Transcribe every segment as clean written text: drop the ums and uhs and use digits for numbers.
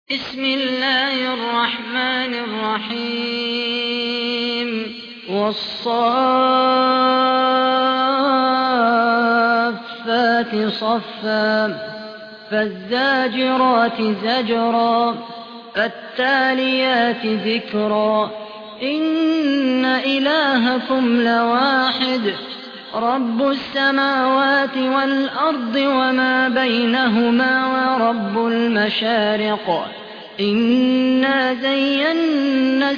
بسم الله الرحمن الرحيم والصافات صفا فالزاجرات زجرا فالتاليات ذكرا إن إلهكم لواحد رب السماوات والأرض وما بينهما ورب المشارق إنا زينا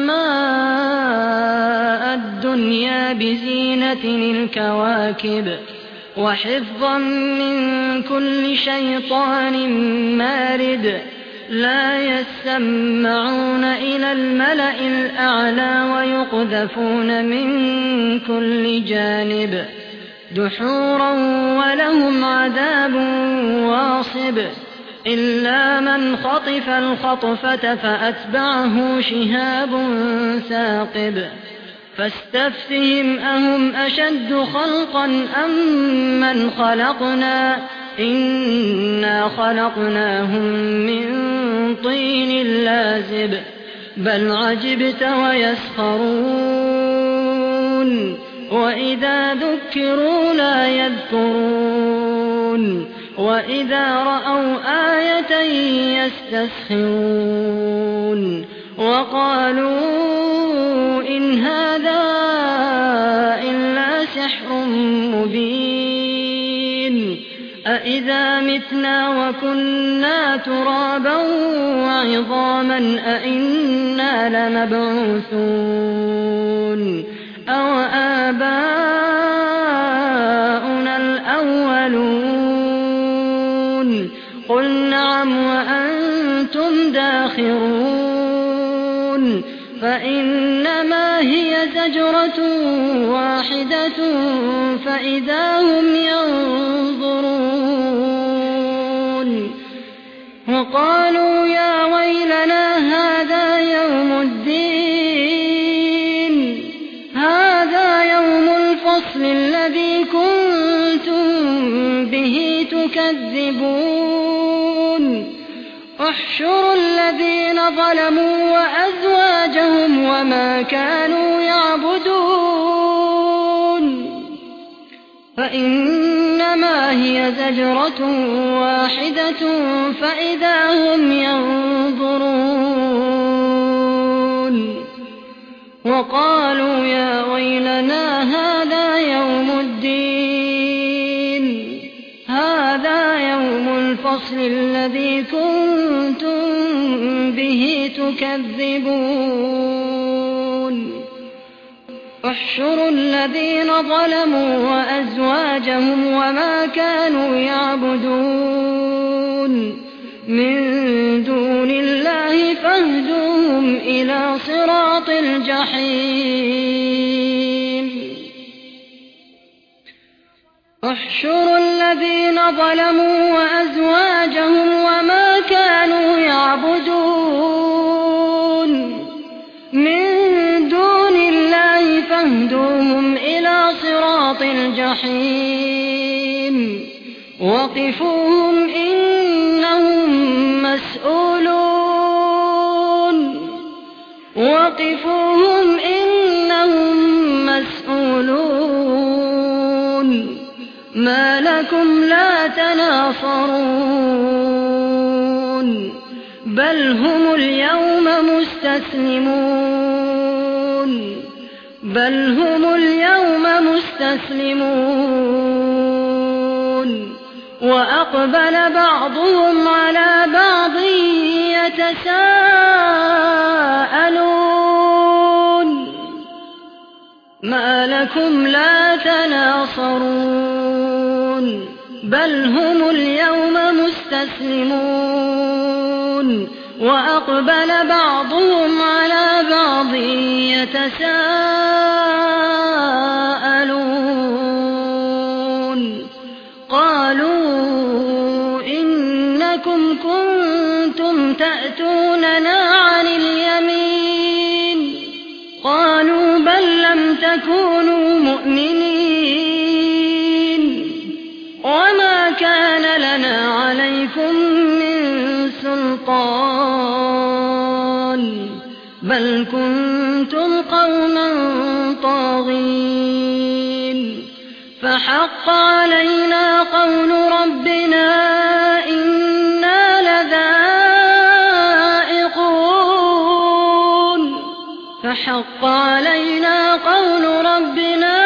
السماء الدنيا بزينة الكواكب وحفظا من كل شيطان مارد لا يسمعون إلى الملأ الأعلى ويقذفون من كل جانب دحورا ولهم عذاب واصب إلا من خطف الخطفة فأتبعه شهاب ثاقب فاستفتهم أهم أشد خلقا أم من خلقنا إنا خلقناهم من طين لازب بل عجبت ويسخرون وإذا ذكروا لا يذكرون وإذا رأوا آية يستسخرون وقالوا إن هذا إلا سحر مبين أإذا متنا وكنا ترابا وعظاما أإنا لمبعوثون أو آباؤنا الأولون قل نعم وأنتم داخرون فإنما هي زجرة واحدة فإذا هم ينظرون وقالوا يا ويلنا هذا يوم الدين هذا يوم الفصل الذي كنتم به تكذبون احشروا الذين ظلموا وأزواجهم وما كانوا يعبدون فإنما هي زجرة واحدة فإذا هم ينظرون وقالوا يا ويلنا هذا يوم الدين هذا يوم الفصل الذي كنتم به تكذبون احشروا الذين ظلموا وأزواجهم وما كانوا يعبدون من دون الله فاهدوهم إلى صراط الجحيم احشروا الذين ظلموا وأزواجهم وما كانوا يعبدون من دون الله فاهدوهم إلى صراط الجحيم وقفوهم إنهم مسؤولون وقفوهم إنهم مسؤولون ما لكم لا تناصرون بل هم اليوم مستسلمون وأقبل بعضهم على بعض يتساءلون ما لكم لا تناصرون بل هم اليوم مستسلمون وأقبل بعضهم على بعض يتساءلون قالوا إنكم كنتم تأتوننا عن اليمين قالوا بل لم تكونوا مؤمنين وما كان لنا عليكم من سلطان بل كنتم قوما طاغين فحق علينا قول ربنا إنا لذائقون فحق علينا قول ربنا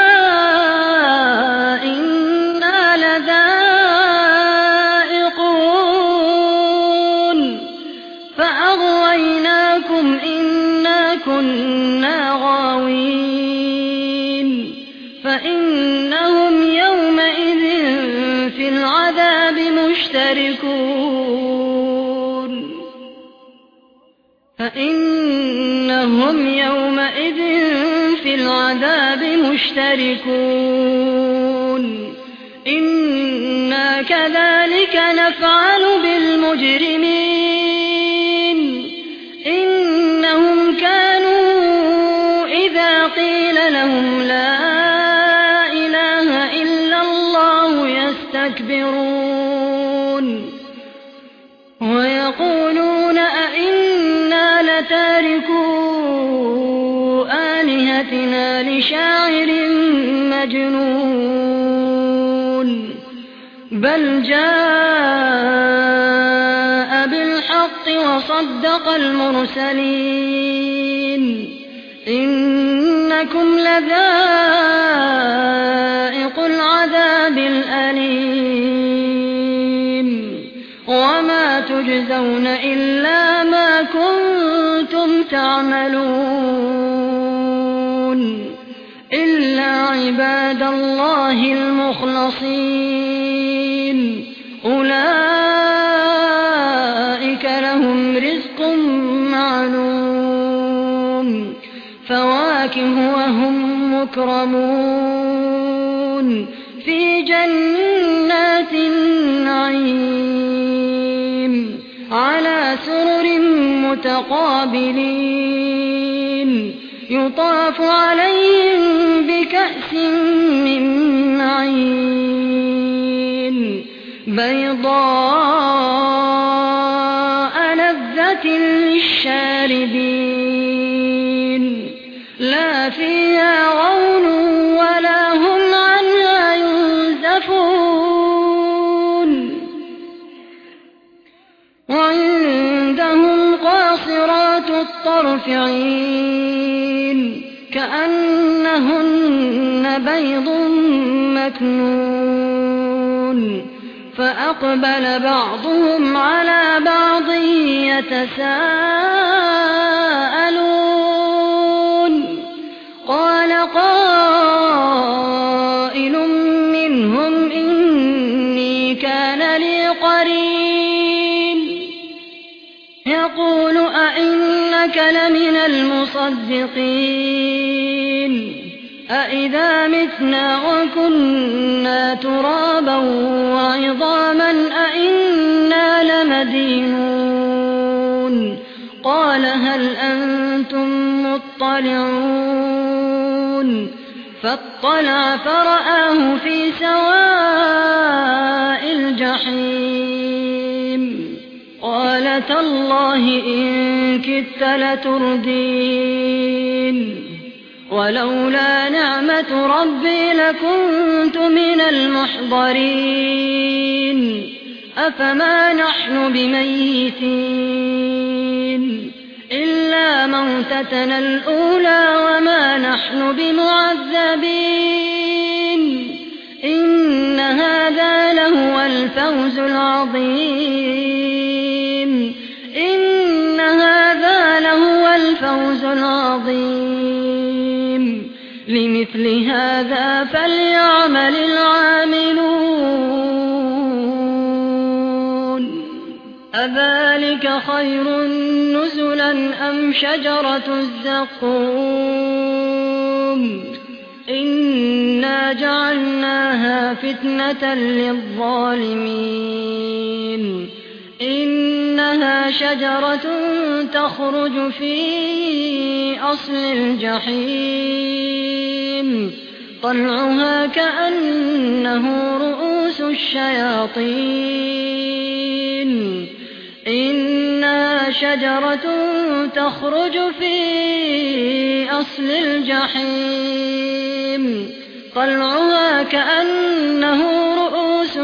إنا لذائقون فأغويناكم إنا كنا غاوين فإنهم يومئذ في العذاب مشتركون إنا كذلك نفعل بالمجرمين إنهم كانوا إذا قيل لهم لا إله إلا الله يستكبرون ويقولون أئنا لتاركو آلهتنا لشاعر مجنون بل جاء بالحق وصدق المرسلين إنكم لذائقو العذاب الأليم وما تجزون إلا ما كنتم تعملون إلا عباد الله المخلصين أولئك لهم رزق معلوم فواكه وهم مكرمون في جنات النعيم على سرر متقابلين يطاف عليهم بكأس من معين بيضاء لذة للشاربين لا فيها غول ولا هم عنها ينزفون وعندهم قاصرات الطرف عين كأنهن بيض مكنون فأقبل بعضهم على بعض يتساءلون قال قائل منهم إني كان لي قرين يقول أئنك لمن المصدقين أئذا متنا وكنا ترابا وعظاما أئنا لمدينون قال هل أنتم مطلعون فاطلع فرآه في سواء الجحيم قال تالله إن كدت لتردين ولولا نعمة ربي لكنت من المحضرين أفما نحن بميتين إلا موتتنا الأولى وما نحن بمعذبين إن هذا لهو الفوز العظيم إن هذا لهو الفوز العظيم لمثل هذا فليعمل العاملون أذلك خير نزلا أم شجرة الزقوم إنا جعلناها فتنة للظالمين إنها شجرة تخرج في أصل الجحيم طلعها كأنه رؤوس الشياطين إنها شجرة تخرج في أصل الجحيم طلعها كأنه رؤوس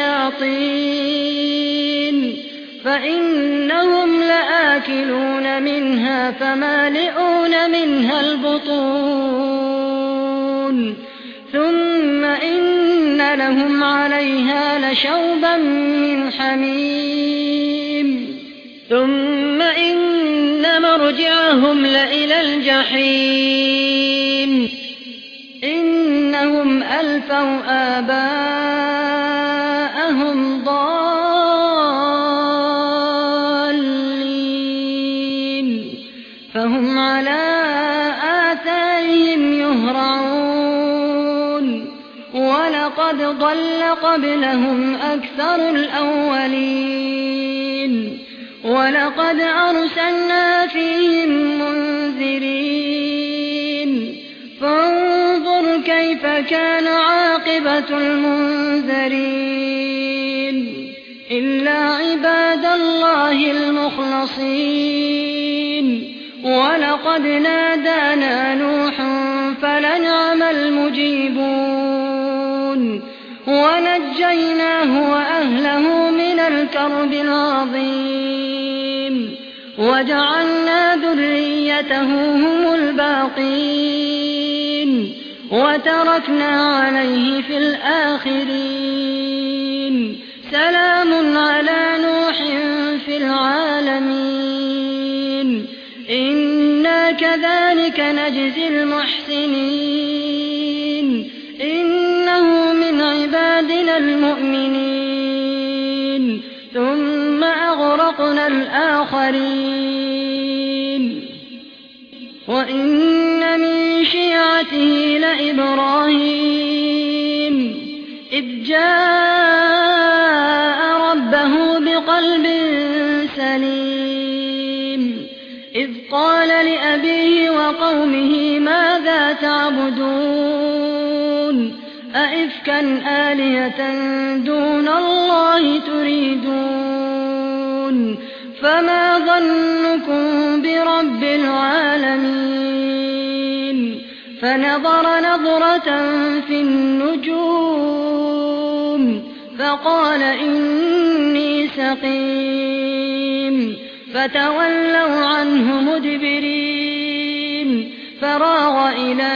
الشياطين فإنهم لآكلون منها فمالئون منها البطون ثم إن لهم عليها لشوبا من حميم ثم إن مرجعهم لإلى الجحيم إنهم ألفوا آباءهم ضالين فهم على آثارهم يهرعون ولقد ضل قبلهم أكثر الأولين ولقد أرسلنا فيهم منذرين فانظر كيف كان عاقبة المنذرين إلا عباد الله المخلصين ولقد نادانا نوح فلنعم المجيبون ونجيناه وأهله من الكرب العظيم وجعلنا ذريته هم الباقين وتركنا عليه في الآخرين سلام على نوح في العالمين إنا كذلك نجزي المحسنين إنه من عبادنا المؤمنين ثم أغرقنا الآخرين وإن من شيعته لإبراهيم إذ جاء ربه بقلب سليم إذ قال لأبيه وقومه ماذا تعبدون أئفكا آلهة دون الله تريدون فما ظنكم برب العالمين فنظر نظرة في النجوم فقال إني سقيم فتولوا عنه مدبرين فراغ إلى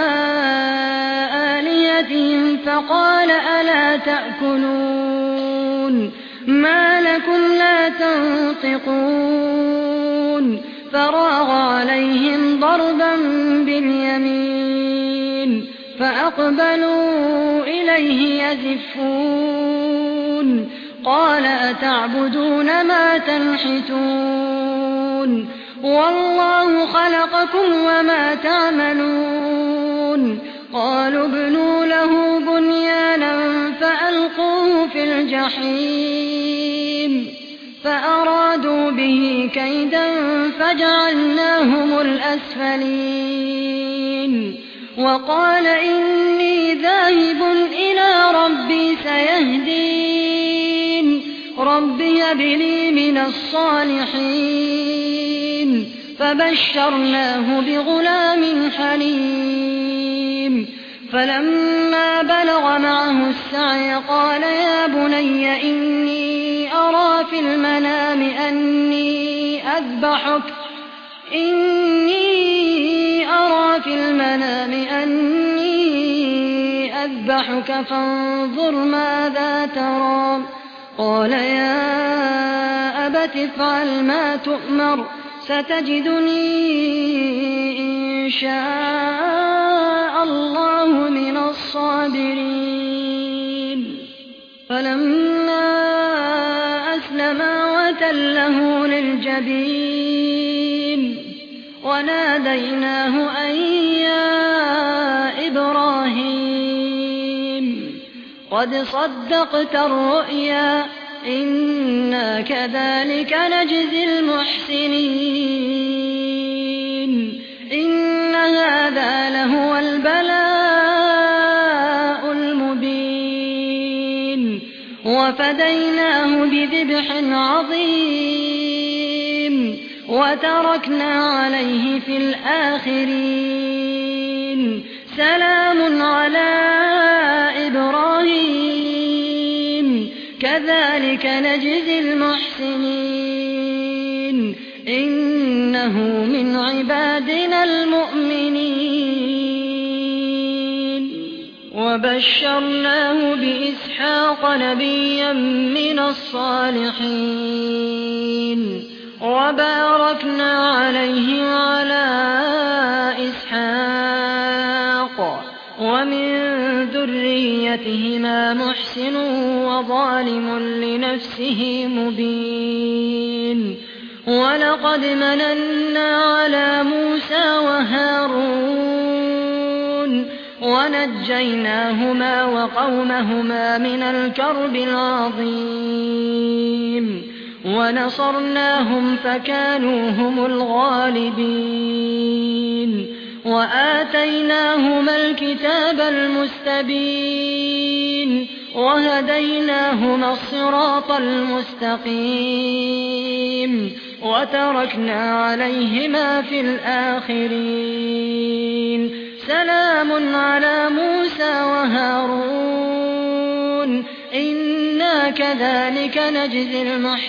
آلهتهم فقال ألا تأكلون ما لكم لا تنطقون فراغ عليهم ضربا باليمين فأقبلوا إليه يزفون قال أتعبدون ما تنحتون والله خلقكم وما تعملون قالوا ابنوا له بنيانا فألقوه في الجحيم فأرادوا به كيدا فجعلناهم الأسفلين وقال إني ذاهب إلى ربي سيهدين رب هب لي من الصالحين فبشرناه بغلام حليم فلما بلغ معه السعي قال يا بني إني أرى في المنام أني أذبحك فانظر ماذا ترى قال يا أبت افعل ما تؤمر ستجدني إن شاء الله من الصابرين فلما أسلما وتله للجبين وناديناه أن يا إبراهيم قد صدقت الرؤيا إنا كذلك نجزي المحسنين إن هذا لهو البلاء المبين وفديناه بذبح عظيم وتركنا عليه في الآخرين سلام على إبراهيم كذلك نجزي المحسنين إنه من عبادنا المؤمنين وبشرناه بإسحاق نبيا من الصالحين وباركنا عليه وعلى إسحاق ومن ذريتهما محسن وظالم لنفسه مبين ولقد مننا على موسى وهارون ونجيناهما وقومهما من الكرب العظيم ونصرناهم فكانوا هم الغالبين وآتيناهما الكتاب المستبين وهديناهما الصراط المستقيم وتركنا عليهما في الآخرين سلام على موسى وهارون إنا كذلك نجزي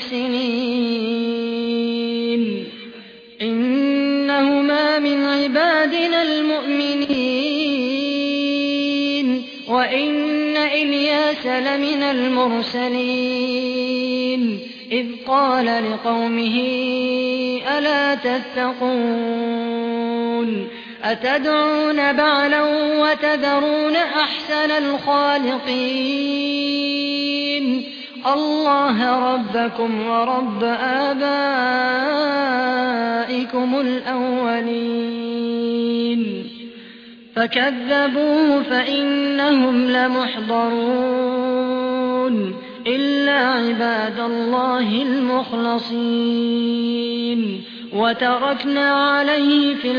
المحسنين إنهما من عبادنا المؤمنين وإن إلياس لمن المرسلين إذ قال لقومه ألا تتقون أتدعون بعلا وتذرون أحسن الخالقين الله ربكم ورب آبائكم الأولين فكذبوه فإنهم لمحضرون إلا عباد الله المخلصين وتركنا عليه في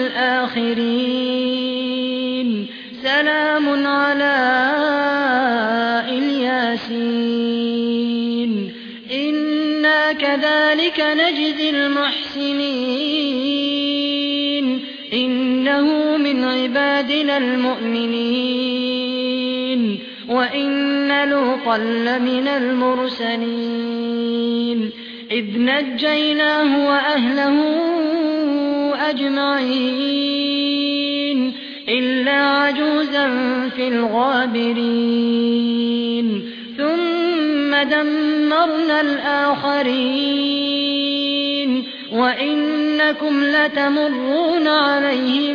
الآخرين سلام على الياسين إنا كذلك نجزي المحسنين إنه من عبادنا المؤمنين وإن لوطا لمن المرسلين إذ نجيناه وأهله أجمعين إلا عجوزا في الغابرين ثم دمرنا الآخرين وإنكم لتمرون عليهم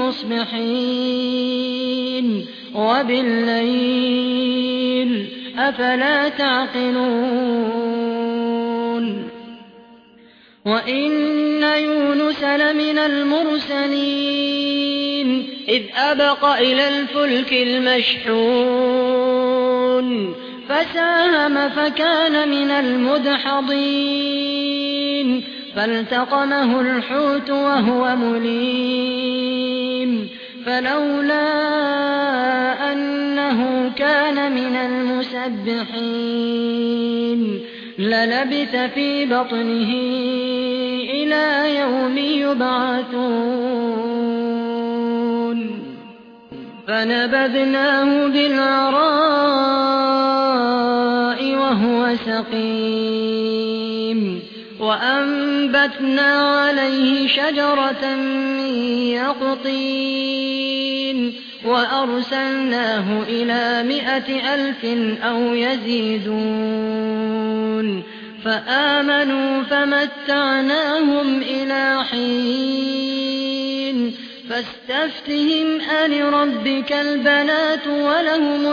مصبحين وبالليل أفلا تعقلون وإن يونس لمن المرسلين إذ أبق إلى الفلك المشحون فساهم فكان من المدحضين فالتقمه الحوت وهو مليم فلولا أنه كان من المسبحين للبث في بطنه إلى يوم يبعثون فنبذناه بالعراء وهو سقيم وأنبتنا عليه شجرة من يقطين وأرسلناه إلى 100,000 أو يزيدون فآمنوا فمتعناهم إلى حين فاستفتهم ألربك البنات ولهم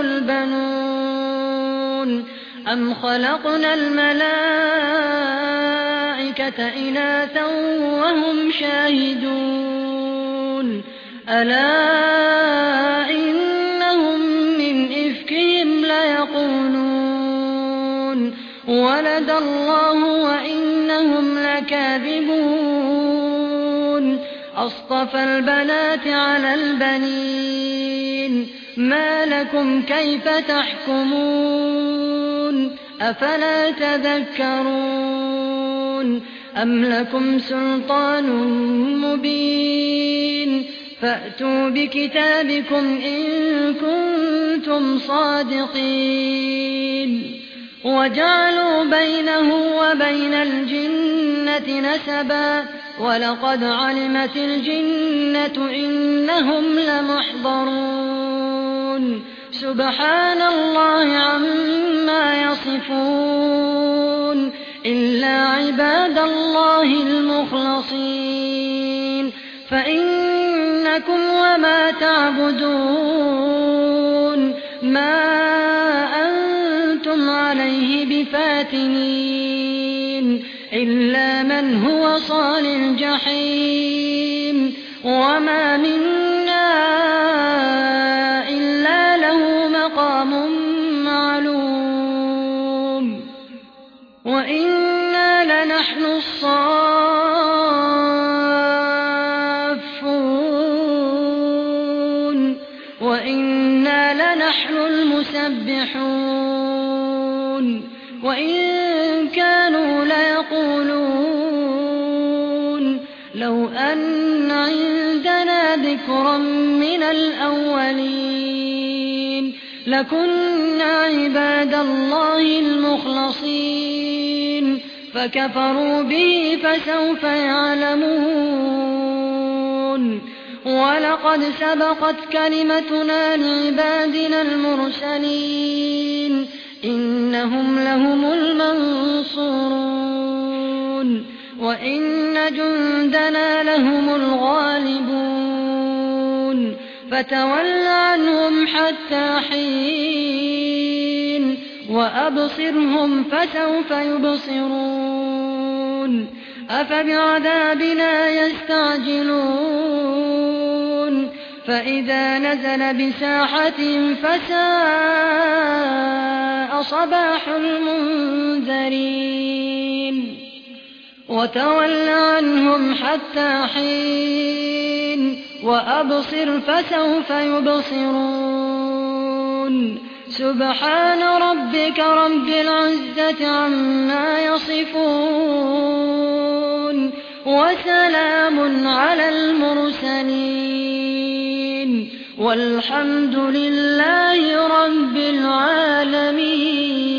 البنون أم خلقنا الملائكة إناثا وهم شاهدون ألا إنهم من إفكهم ليقولون ولد الله وإنهم لكاذبون أصطفى البنات على البنين ما لكم كيف تحكمون أفلا تذكرون أم لكم سلطان مبين فأتوا بكتابكم إن كنتم صادقين وجعلوا بينه وبين الجنة نسبا ولقد علمت الجنة إنهم لمحضرون سبحان الله عما يصفون إلا عباد الله المخلصين فإنكم وما تعبدون ما أنتم عليه بفاتنين إلا من هو صال الجحيم وما منا إلا له مقام معلوم وإنا لنحن الصافون وإنا لنحن المسبحون وإن كانوا ليقولون لو أن عندنا ذكرا من الأولين لكنا عباد الله المخلصين فكفروا به فسوف يعلمون ولقد سبقت كلمتنا لعبادنا المرسلين إنهم لهم المنصورون وإن جندنا لهم الغالبون فتول عنهم حتى حين وأبصرهم فسوف يبصرون أفبعذابنا يستعجلون فإذا نزل بساحتهم فساء صباح المنذرين وتول عنهم حتى حين وأبصر فسوف يبصرون سبحان ربك رب العزة عما يصفون وسلام على المرسلين والحمد لله رب العالمين.